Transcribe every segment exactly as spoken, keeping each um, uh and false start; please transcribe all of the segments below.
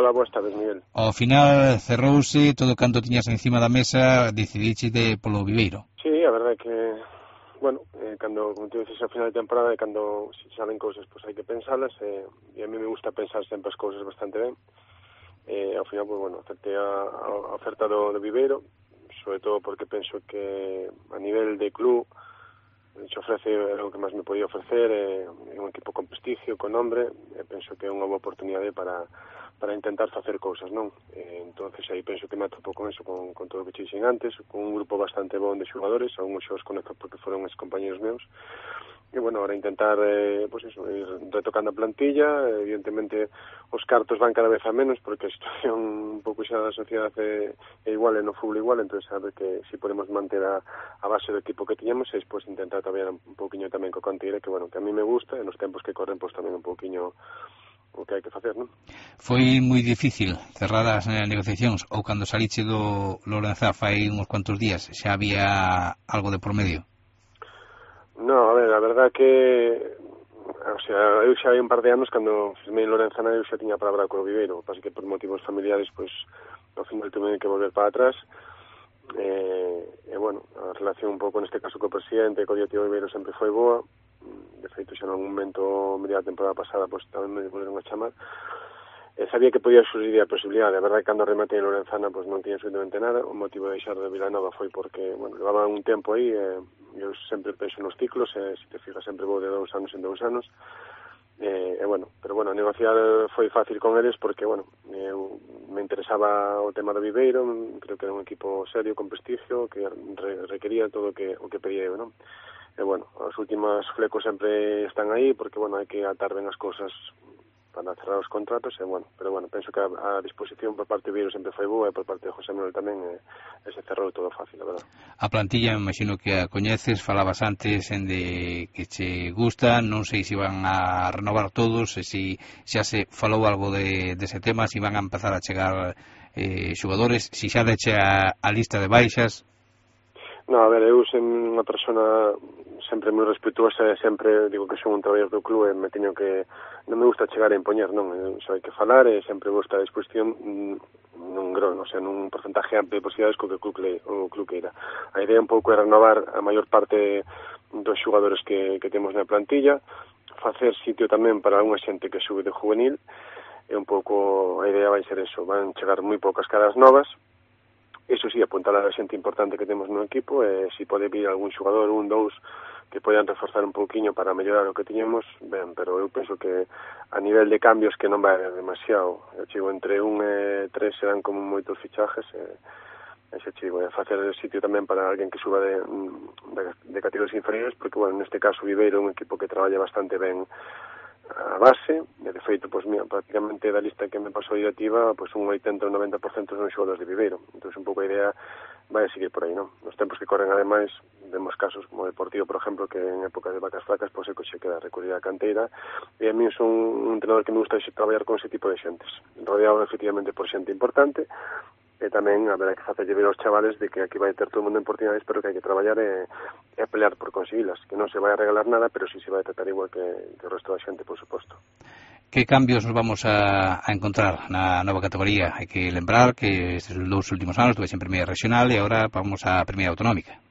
boa, boa esta vez, Miguel. Ao final cerrouse todo canto tiñas encima da mesa, decidiche de polo Viveiro. Sí, a verdade que, bueno, eh, cando, como te dices, ao final de temporada, cando se salen cousas, pois hai que pensalas, eh, e a mí me gusta pensar sempre as cousas bastante ben. Eh, ao final, pois, bueno, acertei a, a oferta do, do Viveiro, sobre todo porque penso que a nivel de club se ofrece o que máis me podía ofrecer, é eh, un equipo con prestigio, con nombre, e penso que é unha boa oportunidade para para intentar facer cousas, non? Eh, entonces aí penso que me atopo con eso, con, con todo o que te dixen antes, con un grupo bastante bon de xogadores, algúns xos conecto porque foron ex compañeros meus, e bueno, ahora intentar, eh, pues eso, ir retocando a plantilla, evidentemente os cartos van cada vez a menos, porque a situación un pouco xa da sociedade é, é igual, e no fútbol igual, entonces a ver que si podemos manter a, a base do equipo que tiñamos, e despois intentar traballar un pouquiño tamén co Canteira, que bueno, que a mí me gusta, e nos tempos que corren, pois tamén un pouquiño o que hai que facer, non? Foi moi difícil cerrar as negociacións, ou cando saliche do Lourenzá fai uns cuantos días xa había algo de por medio? No, a ver, a verdad que, o sea, eu xa hai un par de anos cando firmei en Lorenzana eu xa tiña palabra co Viveiro, pasa que por motivos familiares, pois, ao final tuve que volver para atrás, e, e bueno, a relación un pouco neste caso co presidente, co directivo Viveiro sempre foi boa. De feito, xa nun momento, media temporada pasada, pois tamén me volveron a chamar. E sabía que podía surgir a posibilidade. A verdade, cando rematei en Lorenzana, pois non tiña absolutamente nada. O motivo de deixar de Vilanova foi porque, bueno, levaba un tempo aí, e eu sempre penso nos ciclos, e se te fijas, sempre vou de dous anos en dous anos. E, e bueno, pero bueno, negociar foi fácil con eles porque, bueno, eu me interesaba o tema do Viveiro, creo que era un equipo serio, con prestigio, que re, requería todo o que, o que pedía eu, non? E, bueno, as últimas flecos sempre están aí, porque, bueno, hai que atar ben as cousas para cerrar os contratos, e, bueno, pero, bueno, penso que a, a disposición por parte do Viveiro sempre foi boa, e por parte de José Manuel tamén, e, e se cerrou todo fácil, a verdade. A plantilla, me imagino que a coñeces, falabas antes en de que che gusta, non sei se van a renovar todos, e se xa se falou algo de, de ese tema, se van a empezar a chegar eh, xogadores, se xa deche a, a lista de baixas. No, a ver, eu son unha persona sempre moi respetuosa, e sempre digo que son un traballador do club, e me teño que, non me gusta chegar a impoñer, non, só hai que falar, e sempre vou estar a disposición nun gran, o sea, nun porcentaje amplio de posibilidades co que o club, le, o club queira. A idea un pouco é renovar a maior parte dos xogadores que, que temos na plantilla, facer sitio tamén para unha xente que sube de juvenil, e un pouco a idea vai ser eso, van chegar moi poucas caras novas. Eso sí, apuntar a xente importante que temos no equipo, e se si pode vir algún xogador, un, dous, que podan reforzar un pouquiño para mellorar o que tiñemos, ben, pero eu penso que a nivel de cambios que non vai haber demasiado. Eu chigo entre un e tres serán como moitos fichajes, e, e xe chigo, e facer sitio tamén para alguén que suba de, de, de categorías inferiores, porque, bueno, neste caso Viveiro é un equipo que traballa bastante ben a base, e de feito, pois, mira, prácticamente da lista que me pasou directiva, pois un oitenta ou noventa por cento son xogadores de Viveiro. Entón, un pouco a idea vai a seguir por aí, non? Nos tempos que corren, ademais, vemos casos como o Deportivo, por exemplo, que en época de vacas flacas, pois, é que se queda recurrir a canteira, e a mí son un entrenador que me gusta traballar con ese tipo de xentes, rodeado, efectivamente, por xente importante, e tamén a ver, hai que facerlle ver aos chavales de que aquí vai ter todo o mundo oportunidades, pero que hai que traballar e, e pelear por conseguilas, que non se vai a regalar nada, pero sí se vai a tratar igual que, que o resto da xente, por suposto. Que cambios nos vamos a, a encontrar na nova categoría? Hai que lembrar que estes dous últimos anos estuve en Primeira Regional e agora vamos a Primeira Autonómica.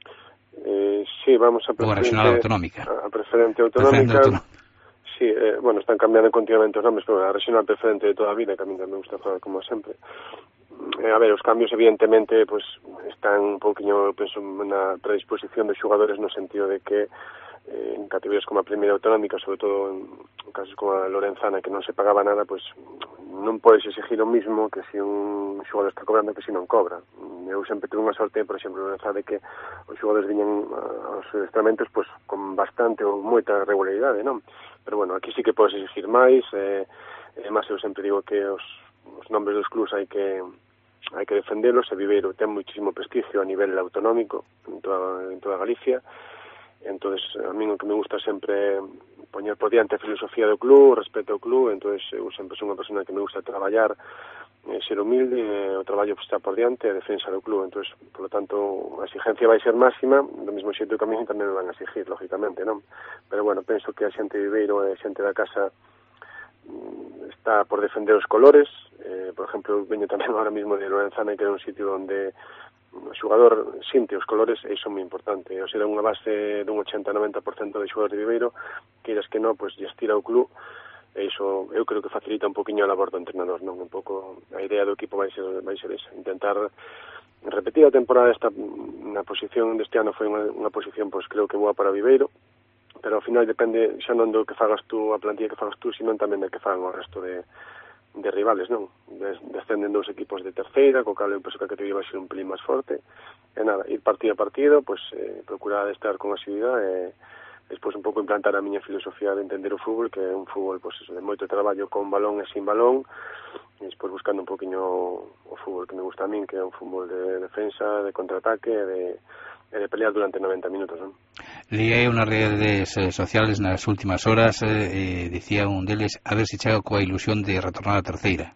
Eh, sí, vamos a preferente, regional autonómica. A preferente autonómica. Preferente autonómica. Sí, eh, bueno, están cambiando continuamente os nomes, pero a regional preferente de toda a vida, que a mí me gusta falar como sempre. Eh, a ver, os cambios evidentemente pues, están un pouquinho, penso, na predisposición dos xogadores no sentido de que eh, en categorías como a Primeira Autonómica, sobre todo en, en casos como a Lorenzana, que non se pagaba nada, pues non podes exigir o mismo que se un xogador está cobrando que se non cobra. Eu sempre tuve unha sorte, por exemplo, Lorenzana, de que os xogadores viñan aos estramentos pues, con bastante ou moita regularidade, non? Pero bueno, aquí sí que podes exigir máis, e eh, máis eu sempre digo que os, os nombres dos clubs hai que hai que defendelos, e Viveiro ten muchísimo prestigio a nivel autonómico en toda, en toda Galicia. Entonces, a mí o que me gusta sempre poñer por diante a filosofía do club, respeto ao club, entonces eu sempre sou unha persona que me gusta traballar, eh, ser humilde, eh, o traballo está por diante, a defensa do club, entonces, por lo tanto, a exigencia vai ser máxima, do mesmo xeito que a mí tamén me van a exigir, lógicamente, non? Pero, bueno, penso que a xente de Viveiro e a xente da casa está por defender os colores, eh, por exemplo, veño tamén ahora mismo de Lorenzana, que era un sitio onde o xogador sinte os colores, e iso é moi importante. O sea, unha base dun ochenta a noventa por cento de xogadores de Viveiro, que eres que non, pois lle estira o club, e iso eu creo que facilita un poquinho a labor do entrenador, non? Un pouco a idea do equipo vai ser, vai ser esa, intentar repetir a temporada esta na posición deste ano foi unha, unha posición, pois creo que boa para Viveiro, pero ao final depende xa non do que fagas tú, a plantilla que fagas tú, sino tamén do que fagan o resto de, de rivales, non? Descenden dous equipos de terceira, co cal eu penso que a categoría vai ser un pelín máis forte, e nada, ir partido a partido, pois eh, procurar estar con asiduidade, e despois un pouco implantar a miña filosofía de entender o fútbol, que é un fútbol, pois eso, de moito traballo con balón e sin balón, e despois buscando un poquinho o fútbol que me gusta a min, que é un fútbol de defensa, de contraataque, e de, e de pelear durante noventa minutos, non? Leí unhas redes sociales nas últimas horas, eh, dicía un deles, a ver se chega coa ilusión de retornar a terceira.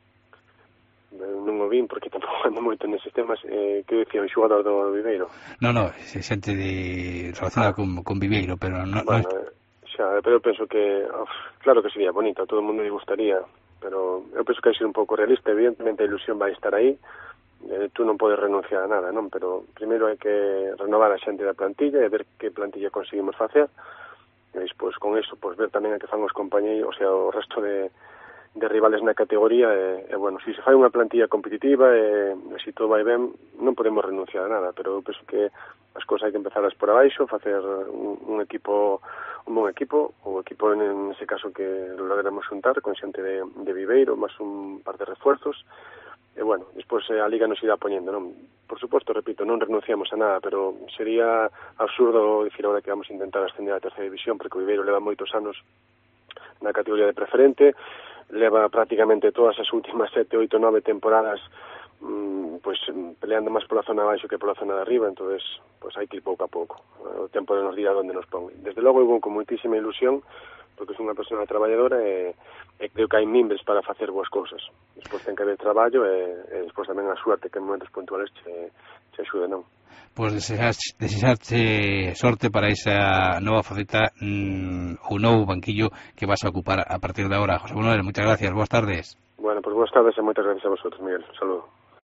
Non o vin, porque tampouco ando moito neses temas. Eh, que dicía un xogador do Viveiro? Non, non, se xente de relacionada ah. con, con Viveiro, pero non... Bueno, no... xa, pero eu penso que, of, claro que sería bonito, a todo o mundo lle gustaría, pero eu penso que hai que ser un pouco realista. Evidentemente a ilusión vai estar aí, eh, tú non podes renunciar a nada, non? Pero primeiro hai que renovar a xente da plantilla e ver que plantilla conseguimos facer, e despois con eso, pois ver tamén a que fan os compañeiros, o sea, o resto de de rivales na categoría, e, e bueno, se se fai unha plantilla competitiva e, e se todo vai ben, non podemos renunciar a nada, pero eu penso que as cousas hai que empezarlas por abaixo, facer un, un equipo, un bon equipo, o equipo en, en ese caso que lo logramos juntar con xente de, de Viveiro, máis un par de refuerzos, e bueno, despois a Liga nos irá poñendo, non? Por suposto, repito, non renunciamos a nada, pero sería absurdo dicir ahora que vamos a intentar ascender a terceira división, porque o Viveiro leva moitos anos na categoría de preferente, leva prácticamente todas as últimas sete, oito, nove temporadas mmm, pois peleando máis pola zona abaixo que pola zona de arriba, entonces pois hai que ir pouco a pouco. O tempo de nos dirá onde nos pon. Desde logo eu vou con moitísima ilusión, porque sou unha persona traballadora e, e creo que hai mimbres para facer boas cousas. Despois ten que haber traballo e, e despois tamén a suerte que en momentos puntuales che, che axuda, non? Pois desexarte, desexarte sorte para esa nova faceta, mmm, o novo banquillo que vas a ocupar a partir de agora. José Manuel, moitas gracias, boas tardes. Bueno, pois pues boas tardes e moitas gracias a vosotros, Miguel. Un saludo.